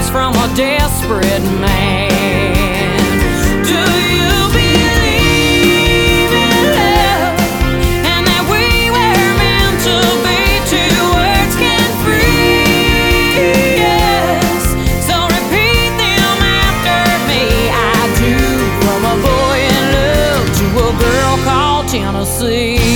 words from a desperate man. Do you believe in love and that we were meant to be? Two words can free us, so repeat them after me. I do, from a boy in love to a girl called Tennessee.